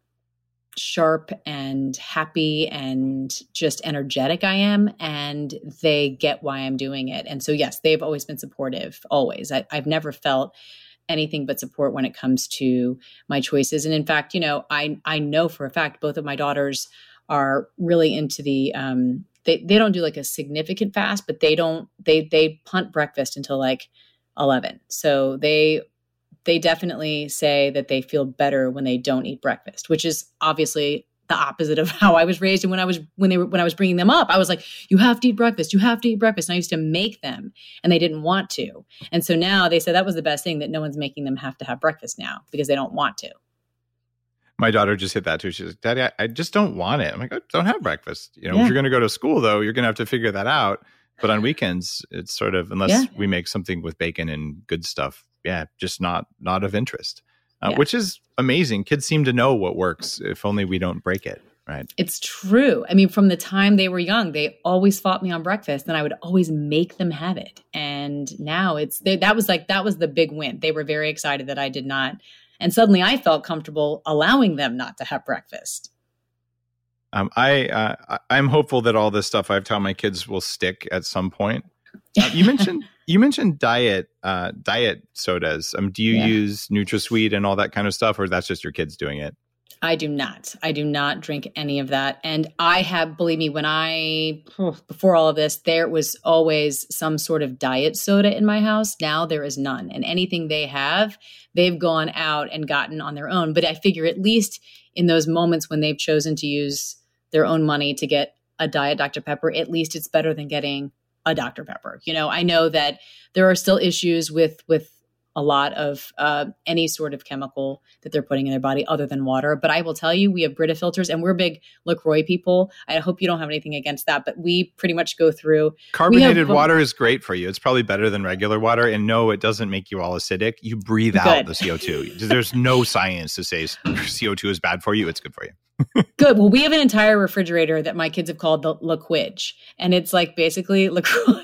sharp and happy and just energetic I am, and they get why I'm doing it. And so, yes, they've always been supportive, always. I, I've never felt anything but support when it comes to my choices. And in fact, you know, I, I know for a fact, both of my daughters are really into the, um, they, they don't do like a significant fast, but they don't, they, they punt breakfast until like eleven. So they They definitely say that they feel better when they don't eat breakfast, which is obviously the opposite of how I was raised. And when I was when they were when I was bringing them up, I was like, "You have to eat breakfast. You have to eat breakfast." And I used to make them, and they didn't want to. And so now they said that was the best thing, that no one's making them have to have breakfast now because they don't want to. My daughter just hit that too. She's like, "Daddy, I, I just don't want it." I'm like, oh, "Don't have breakfast. You know, Yeah. if you're going to go to school, though, you're going to have to figure that out." But on weekends, it's sort of, unless Yeah. we make something with bacon and good stuff, yeah, just not not of interest, uh, Yeah. which is amazing. Kids seem to know what works, if only we don't break it, right? It's true. I mean, from the time they were young, they always fought me on breakfast, and I would always make them have it. And now it's, they, that was like, that was the big win. They were very excited that I did not. And suddenly I felt comfortable allowing them not to have breakfast. Um, I uh, I'm hopeful that all this stuff I've taught my kids will stick at some point. Uh, you mentioned you mentioned diet uh, diet sodas. Um, do you Yeah. use NutraSweet and all that kind of stuff, or that's just your kids doing it? I do not. I do not drink any of that. And I have, believe me, when I, before all of this, there was always some sort of diet soda in my house. Now there is none. And anything they have, they've gone out and gotten on their own. But I figure at least in those moments when they've chosen to use their own money to get a Diet Doctor Pepper, at least it's better than getting a Doctor Pepper. You know, I know that there are still issues with, with a lot of uh, any sort of chemical that they're putting in their body other than water. But I will tell you, we have Brita filters, and we're big LaCroix people. I hope you don't have anything against that, but we pretty much go through. Carbonated have, water is great for you. It's probably better than regular water. And no, it doesn't make you all acidic. You breathe good. out the C O two. There's no science to say C O two is bad for you. It's good for you. Good. Well, we have an entire refrigerator that my kids have called the LaQuidge, and it's like basically LaCroix.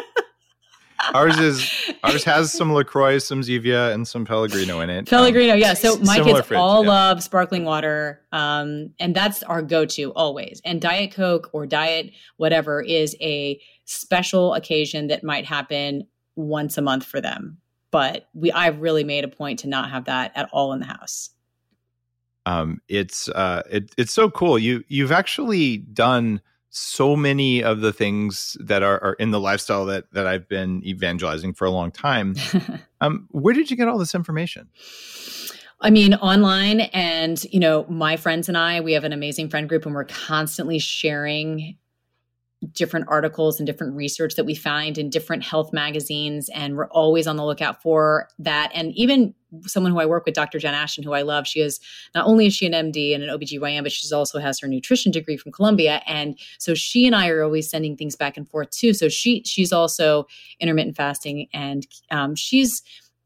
Ours is ours has some LaCroix, some Zevia, and some Pellegrino in it. Pellegrino, um, yeah. So my kids fridge, all yeah. love sparkling water, um, and that's our go-to always. And Diet Coke or Diet whatever is a special occasion that might happen once a month for them. But we, I've really made a point to not have that at all in the house. Um, it's uh, it, it's so cool. You you've actually done so many of the things that are, are in the lifestyle that that I've been evangelizing for a long time. um, where did you get all this information? I mean, online, and, you know, my friends and I, we have an amazing friend group, and we're constantly sharing different articles and different research that we find in different health magazines. And we're always on the lookout for that. And even someone who I work with, Doctor Jen Ashton, who I love, she is, not only is she an M D and an O B G Y N, but she also has her nutrition degree from Columbia. And so she and I are always sending things back and forth too. So she, she's also intermittent fasting, and um, she's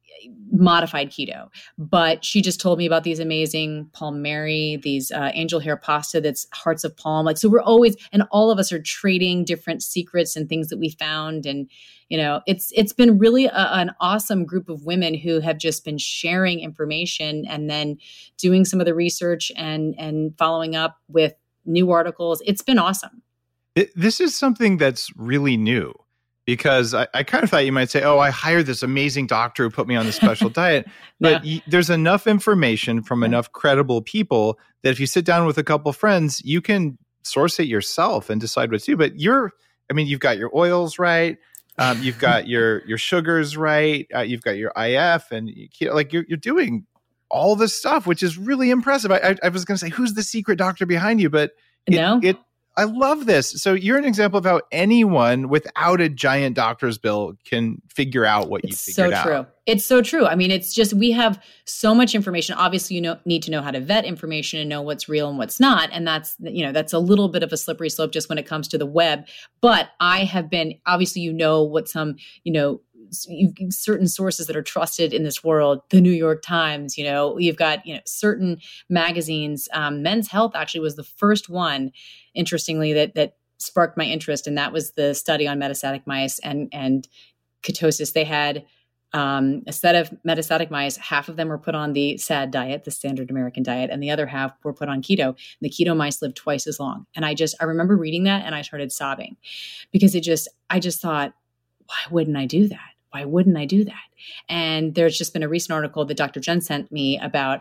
modified keto, but she just told me about these amazing Palm Mary, these uh, angel hair pasta that's hearts of palm. Like, so we're always, and all of us are trading different secrets and things that we found. And, you know, it's, it's been really a, an awesome group of women who have just been sharing information and then doing some of the research and, and following up with new articles. It's been awesome. This is something that's really new. Because I, I kind of thought you might say, oh, I hired this amazing doctor who put me on this special diet. But Yeah. y- there's enough information from Yeah. enough credible people that if you sit down with a couple friends, you can source it yourself and decide what to do. But you're, I mean, you've got your oils right. Um, you've got your your sugars right. Uh, you've got your I F, and you, keto- like you're, you're doing all this stuff, which is really impressive. I, I, I was going to say, who's the secret doctor behind you? But it, No. it I love this. So you're an example of how anyone without a giant doctor's bill can figure out what It's you so figured out. true. It's so true. I mean, it's just, we have so much information. Obviously, you know, need to know how to vet information and know what's real and what's not. And that's, you know, that's a little bit of a slippery slope just when it comes to the web. But I have been, obviously, you know, what some, you know, certain sources that are trusted in this world, the New York Times, you know, you've got, you know, certain magazines. Um, Men's Health actually was the first one, interestingly, that that sparked my interest. And that was the study on metastatic mice and, and ketosis. They had um, a set of metastatic mice. Half of them were put on the S A D diet, the standard American diet, and the other half were put on keto. And the keto mice lived twice as long. And I just, I remember reading that and I started sobbing because it just, I just thought, why wouldn't I do that? Why wouldn't I do that? And there's just been a recent article that Doctor Jen sent me about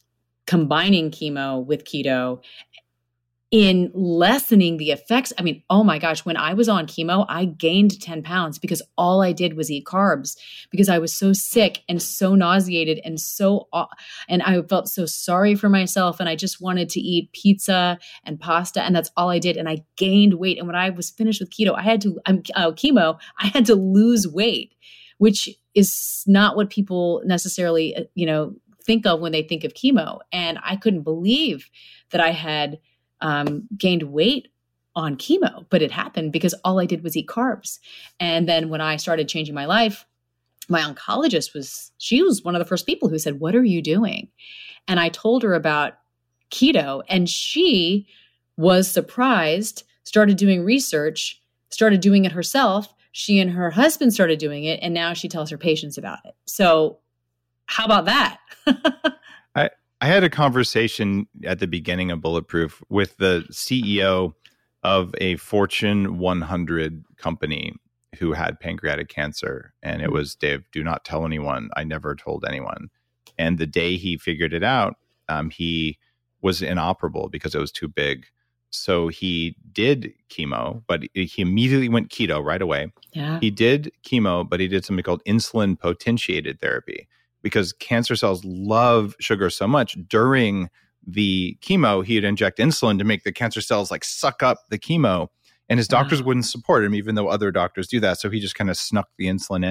combining chemo with keto in lessening the effects. I mean, oh my gosh, when I was on chemo, I gained ten pounds because all I did was eat carbs because I was so sick and so nauseated and so, and I felt so sorry for myself. And I just wanted to eat pizza and pasta. And that's all I did. And I gained weight. And when I was finished with keto, I had to, um, uh, chemo, I had to lose weight, which is not what people necessarily, you know, think of when they think of chemo. And I couldn't believe that I had um, gained weight on chemo, but it happened because all I did was eat carbs. And then when I started changing my life, my oncologist was, she was one of the first people who said, what are you doing? And I told her about keto, and she was surprised, started doing research, started doing it herself. She and her husband started doing it, and now she tells her patients about it. So how about that? I, I had a conversation at the beginning of Bulletproof with the C E O of a Fortune one hundred company who had pancreatic cancer. And it was, Dave, do not tell anyone. I never told anyone. And the day he figured it out, um, he was inoperable because it was too big. So he did chemo, but he immediately went keto right away. Yeah. He did chemo, but he did something called insulin potentiated therapy because cancer cells love sugar so much. During the chemo, he'd inject insulin to make the cancer cells like suck up the chemo, and his doctors Wow. wouldn't support him, even though other doctors do that. So he just kind of snuck the insulin in.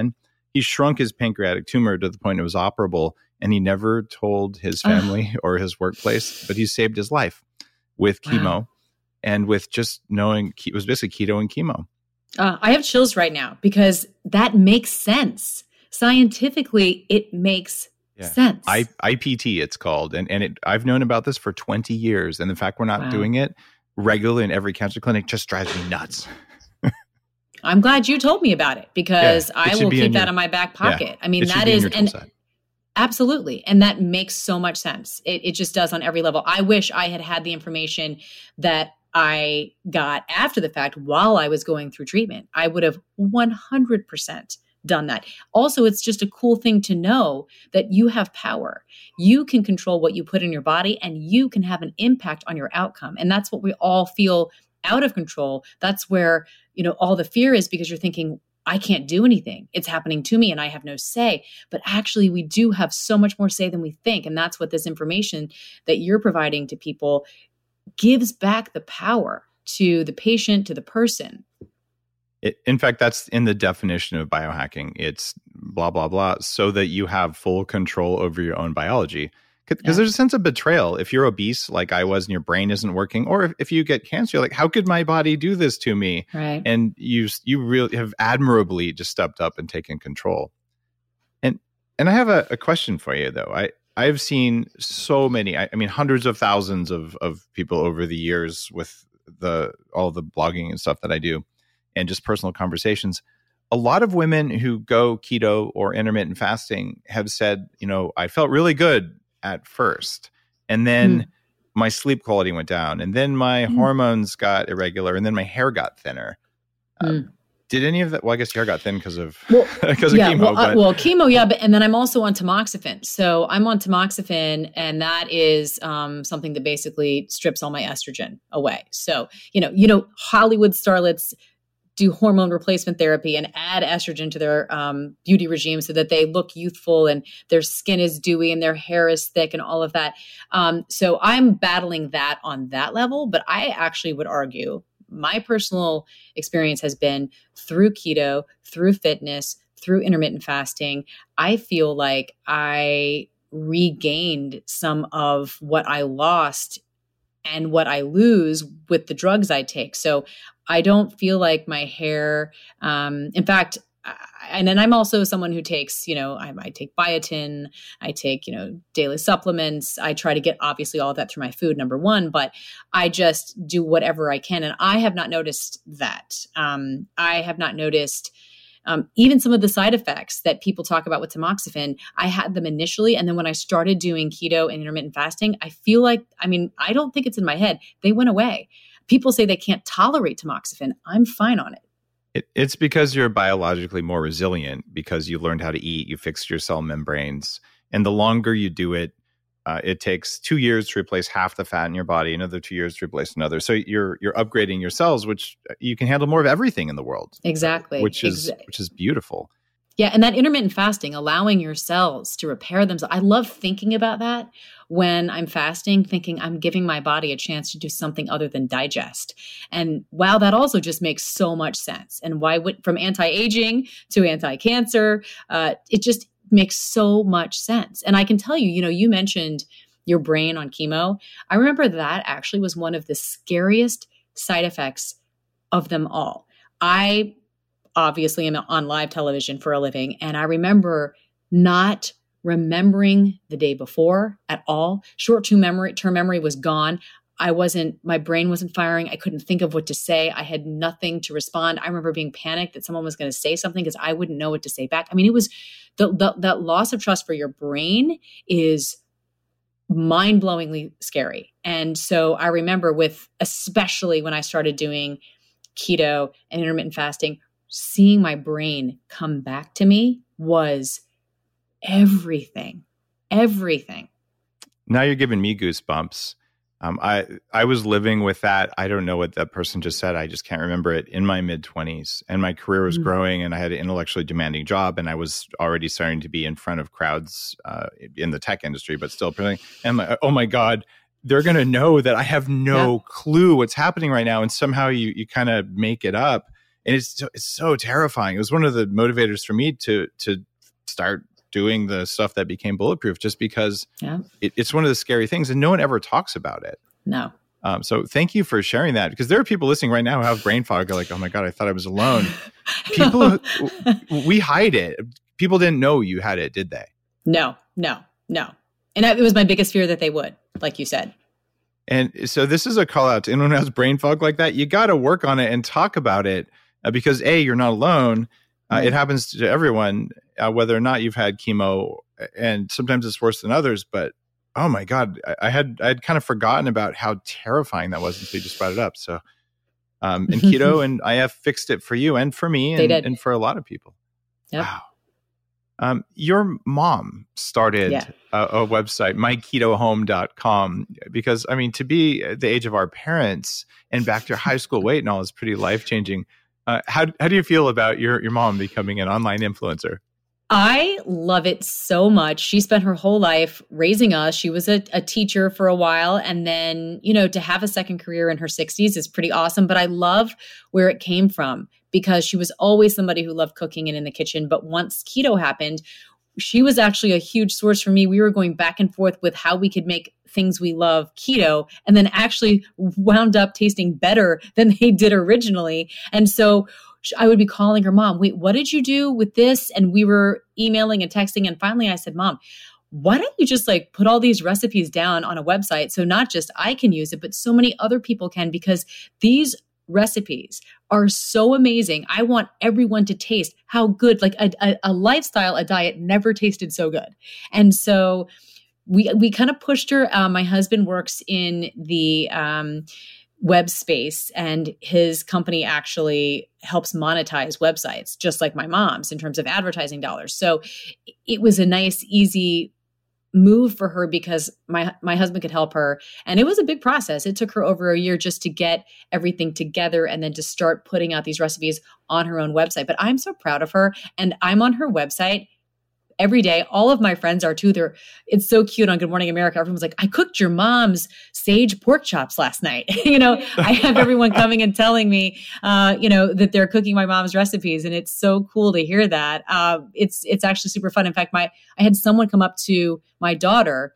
he shrunk his pancreatic tumor to the point it was operable, and he never told his family or his workplace, but he saved his life with chemo wow. and with just knowing it was basically keto and chemo. Uh, I have chills right now because that makes sense. Scientifically, it makes yeah. sense. I, I P T it's called. And, and it, I've known about this for twenty years. And the fact we're not wow. doing it regularly in every cancer clinic just drives me nuts. I'm glad you told me about it because yeah, it I will keep in that your, in my back pocket. Yeah, I mean, that is, and set. Absolutely. And that makes so much sense. It, it just does on every level. I wish I had had the information that I got after the fact while I was going through treatment. I would have one hundred percent done that. Also, it's just a cool thing to know that you have power. You can control what you put in your body and you can have an impact on your outcome. And that's what we all feel out of control. That's where, you know, all the fear is because you're thinking, I can't do anything. It's happening to me and I have no say. But actually, we do have so much more say than we think. And that's what this information that you're providing to people gives back the power to the patient, to the person. It, in fact, that's in the definition of biohacking. It's blah, blah, blah, so that you have full control over your own biology. Because yeah. there's a sense of betrayal. If you're obese, like I was, and your brain isn't working, or if, if you get cancer, you're like, how could my body do this to me? Right. And you you really have admirably just stepped up and taken control. And and I have a, a question for you, though. I, I've seen so many, I, I mean, hundreds of thousands of, of people over the years with the all the blogging and stuff that I do and just personal conversations. A lot of women who go keto or intermittent fasting have said, you know, I felt really good at first, and then mm. my sleep quality went down, and then my mm. hormones got irregular, and then my hair got thinner. Mm. Uh, did any of that? Well, I guess your hair got thin because of well, because yeah, of chemo. Well, but. uh, well, chemo, yeah, but and then I'm also on tamoxifen. So I'm on tamoxifen, and that is um, something that basically strips all my estrogen away. So you know, you know, Hollywood starlets do hormone replacement therapy and add estrogen to their um, beauty regime so that they look youthful and their skin is dewy and their hair is thick and all of that. Um, so I'm battling that on that level, but I actually would argue my personal experience has been through keto, through fitness, through intermittent fasting. I feel like I regained some of what I lost and what I lose with the drugs I take. So I don't feel like my hair, um, in fact, I, and then I'm also someone who takes, you know, I, I take biotin, I take, you know, daily supplements. I try to get obviously all of that through my food, number one, but I just do whatever I can. And I have not noticed that. Um, I have not noticed Um, even some of the side effects that people talk about with tamoxifen. I had them initially. And then when I started doing keto and intermittent fasting, I feel like, I mean, I don't think it's in my head. They went away. People say they can't tolerate tamoxifen. I'm fine on it. it. It's because you're biologically more resilient because you learned how to eat, you fixed your cell membranes. And the longer you do it, uh, it takes two years to replace half the fat in your body, another two years to replace another. So you're you're upgrading your cells, which you can handle more of everything in the world. Exactly. Which is Exa- which is beautiful. Yeah, and that intermittent fasting, allowing your cells to repair themselves. I love thinking about that when I'm fasting, thinking I'm giving my body a chance to do something other than digest. And wow, that also just makes so much sense. And why would, from anti-aging to anti-cancer, uh, it just makes so much sense. And I can tell you, you know, you mentioned your brain on chemo. I remember that actually was one of the scariest side effects of them all. I obviously am on live television for a living, and I remember not remembering the day before at all. Short-term memory, term memory was gone. I wasn't, my brain wasn't firing. I couldn't think of what to say. I had nothing to respond. I remember being panicked that someone was going to say something because I wouldn't know what to say back. I mean, it was the, the that loss of trust for your brain is mind-blowingly scary. And so I remember with, especially when I started doing keto and intermittent fasting, seeing my brain come back to me was everything, everything. Now you're giving me goosebumps. Um, I I was living with that. I don't know what that person just said. I just can't remember it in my mid twenties, and my career was mm-hmm. growing, and I had an intellectually demanding job, and I was already starting to be in front of crowds uh, in the tech industry, but still, and I'm like, oh my God, they're going to know that I have no yeah. clue what's happening right now, and somehow you you kind of make it up. And it's so, it's so terrifying. It was one of the motivators for me to to start doing the stuff that became Bulletproof, just because yeah. it, it's one of the scary things, and no one ever talks about it. No. Um, so thank you for sharing that, because there are people listening right now who have brain fog. Are like, oh my God, I thought I was alone. People, we hide it. People didn't know you had it, did they? No, no, no. And it was my biggest fear that they would, like you said. And so this is a call out to anyone who has brain fog like that. You got to work on it and talk about it, uh, because A, you're not alone. Uh, right. It happens to everyone, uh, whether or not you've had chemo, and sometimes it's worse than others. But oh my God, I, I had I had kind of forgotten about how terrifying that was until you just brought it up. So, um, and keto and I F fixed it for you and for me and, and for a lot of people. Yep. Wow. Um, your mom started yeah. a, a website, my keto home dot com, because, I mean, to be the age of our parents and back to your high school weight and all is pretty life-changing. Uh, how how do you feel about your, your mom becoming an online influencer? I love it so much. She spent her whole life raising us. She was a, a teacher for a while. And then, you know, to have a second career in her sixties is pretty awesome. But I love where it came from, because she was always somebody who loved cooking and in the kitchen. But once keto happened, she was actually a huge source for me. We were going back and forth with how we could make things we love keto, and then actually wound up tasting better than they did originally. And so I would be calling her, Mom, wait, what did you do with this? And we were emailing and texting. And finally I said, Mom, why don't you just like put all these recipes down on a website? So not just I can use it, but so many other people can, because these recipes are so amazing. I want everyone to taste how good, like a, a, a lifestyle, a diet never tasted so good. And so we, we kind of pushed her. Uh, my husband works in the, um, web space, and his company actually helps monetize websites, just like my mom's, in terms of advertising dollars. So it was a nice, easy move for her, because my my husband could help her. And it was a big process. It took her over a year just to get everything together and then to start putting out these recipes on her own website. But I'm so proud of her, and I'm on her website every day. All of my friends are too. They're, it's so cute on Good Morning America. Everyone's like, I cooked your mom's sage pork chops last night. you know, I have everyone coming and telling me, uh, you know, that they're cooking my mom's recipes. And it's so cool to hear that. Uh, it's, it's actually super fun. In fact, my, I had someone come up to my daughter,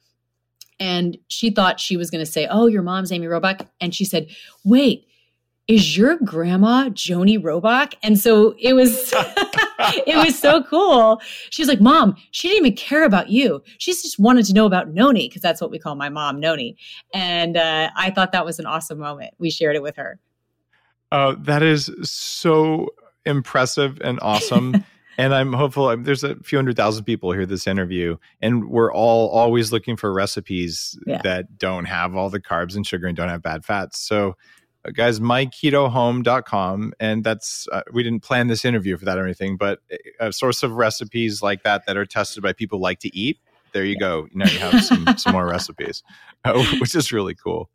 and she thought she was going to say, oh, your mom's Amy Robach. And she said, wait, is your grandma Joni Robach? And so it was, it was so cool. She was like, Mom, she didn't even care about you. She just wanted to know about Noni, because that's what we call my mom, Noni. And uh, I thought that was an awesome moment. We shared it with her. Oh, that is so impressive and awesome. And I'm hopeful. There's a few hundred thousand people who hear this interview, and we're all always looking for recipes yeah. that don't have all the carbs and sugar and don't have bad fats. So Uh, guys, my keto home dot com, and that's, uh, we didn't plan this interview for that or anything, but a source of recipes like that that are tested by people who like to eat. There you go. Now you have some, some more recipes, uh, which is really cool.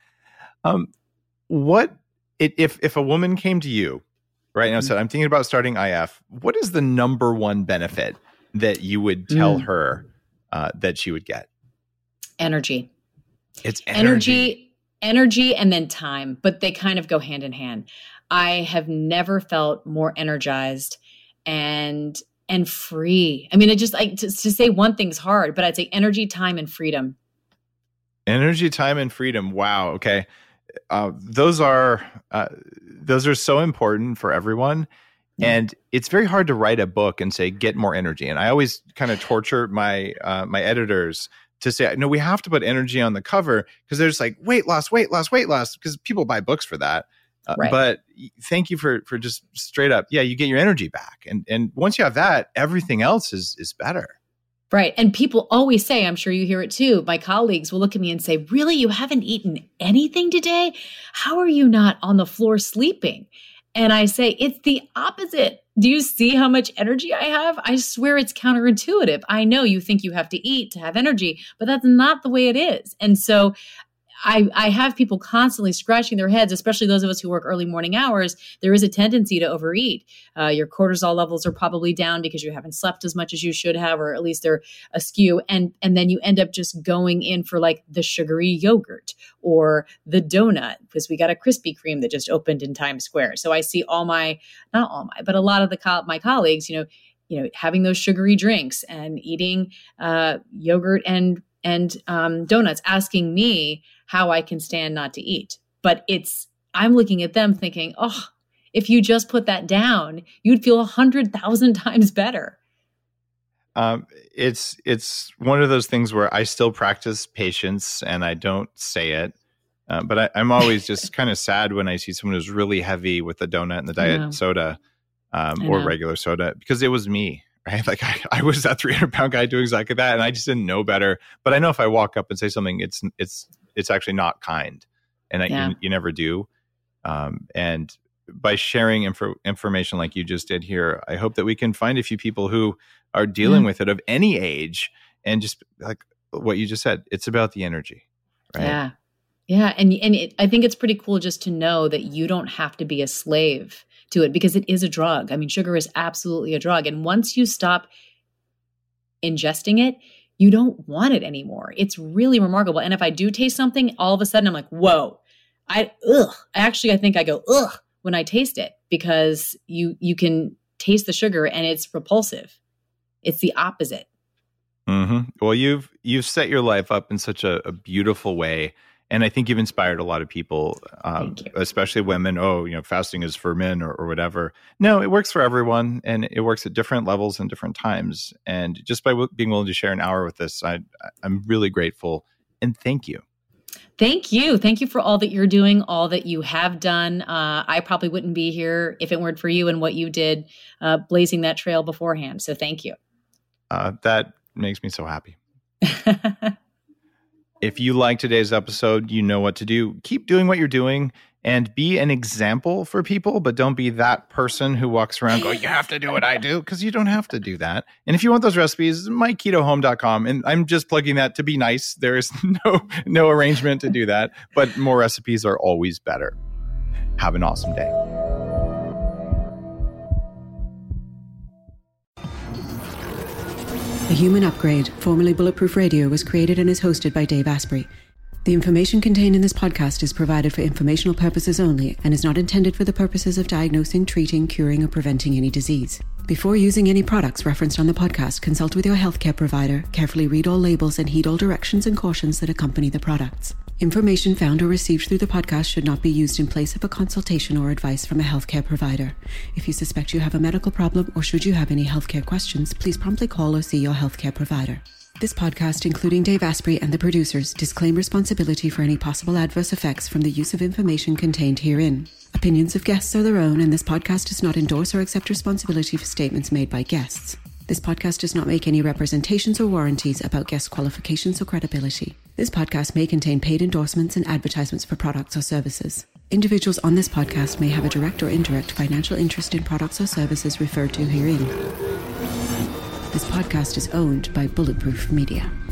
Um, what, it, if, if a woman came to you right now and said, I'm thinking about starting I F, what is the number one benefit that you would tell mm. her uh, that she would get? Energy. It's energy. Energy. Energy and then time, but they kind of go hand in hand. I have never felt more energized and and free. I mean, it just like to, to say one thing's hard, but I'd say energy, time, and freedom. Energy, time, and freedom. Wow. Okay, uh, those are uh, those are so important for everyone, yeah. And it's very hard to write a book and say get more energy. And I always kind of torture my uh, my editors to say, no, we have to put energy on the cover, because there's like weight loss, weight loss, weight loss, because people buy books for that. Uh, right. But thank you for for just straight up, yeah, you get your energy back. And and once you have that, everything else is is better. Right. And people always say, I'm sure you hear it too, my colleagues will look at me and say, really, you haven't eaten anything today? How are you not on the floor sleeping? And I say, it's the opposite. Do you see how much energy I have? I swear it's counterintuitive. I know you think you have to eat to have energy, but that's not the way it is. And so I, I have people constantly scratching their heads, especially those of us who work early morning hours. There is a tendency to overeat. Uh, your cortisol levels are probably down because you haven't slept as much as you should have, or at least they're askew. And, and then you end up just going in for like the sugary yogurt or the donut, because we got a Krispy Kreme that just opened in Times Square. So I see all my, not all my, but a lot of the co- my colleagues, you know, you know, having those sugary drinks and eating uh, yogurt and and um, donuts, asking me how I can stand not to eat. But it's, I'm looking at them thinking, oh, if you just put that down, you'd feel a hundred thousand times better. Um, it's, it's one of those things where I still practice patience and I don't say it. Uh, but I, I'm always just kind of sad when I see someone who's really heavy with the donut and the diet soda um, or regular soda, because it was me. Right? Like I, I was that three hundred pound guy doing exactly that. And I just didn't know better. But I know if I walk up and say something, it's, it's, it's actually not kind. And I, yeah. you, you never do. Um, and by sharing info, information like you just did here, I hope that we can find a few people who are dealing mm. with it of any age, and just like what you just said, it's about the energy. Right? Yeah. Yeah. And, and it, I think it's pretty cool just to know that you don't have to be a slave to it, because it is a drug. I mean, sugar is absolutely a drug. And once you stop ingesting it, you don't want it anymore. It's really remarkable. And if I do taste something, all of a sudden I'm like, whoa, I, ugh. Actually, I think I go, ugh, when I taste it, because you, you can taste the sugar and it's repulsive. It's the opposite. Mm-hmm. Well, you've, you've set your life up in such a, a beautiful way. And I think you've inspired a lot of people, um, especially women. Oh, you know, fasting is for men or, or whatever. No, it works for everyone, and it works at different levels and different times. And just by w- being willing to share an hour with us, I, I'm really grateful. And thank you. Thank you. Thank you for all that you're doing, all that you have done. Uh, I probably wouldn't be here if it weren't for you and what you did, uh, blazing that trail beforehand. So thank you. Uh, that makes me so happy. If you like today's episode, you know what to do. Keep doing what you're doing and be an example for people, but don't be that person who walks around going, you have to do what I do, because you don't have to do that. And if you want those recipes, my keto home dot com. And I'm just plugging that to be nice. There is no, no arrangement to do that, but more recipes are always better. Have an awesome day. The Human Upgrade, formerly Bulletproof Radio, was created and is hosted by Dave Asprey. The information contained in this podcast is provided for informational purposes only and is not intended for the purposes of diagnosing, treating, curing, or preventing any disease. Before using any products referenced on the podcast, consult with your healthcare provider, carefully read all labels, and heed all directions and cautions that accompany the products. Information found or received through the podcast should not be used in place of a consultation or advice from a healthcare provider. If you suspect you have a medical problem or should you have any healthcare questions, please promptly call or see your healthcare provider. This podcast, including Dave Asprey and the producers, disclaim responsibility for any possible adverse effects from the use of information contained herein. Opinions of guests are their own, and this podcast does not endorse or accept responsibility for statements made by guests. This podcast does not make any representations or warranties about guest qualifications or credibility. This podcast may contain paid endorsements and advertisements for products or services. Individuals on this podcast may have a direct or indirect financial interest in products or services referred to herein. This podcast is owned by Bulletproof Media.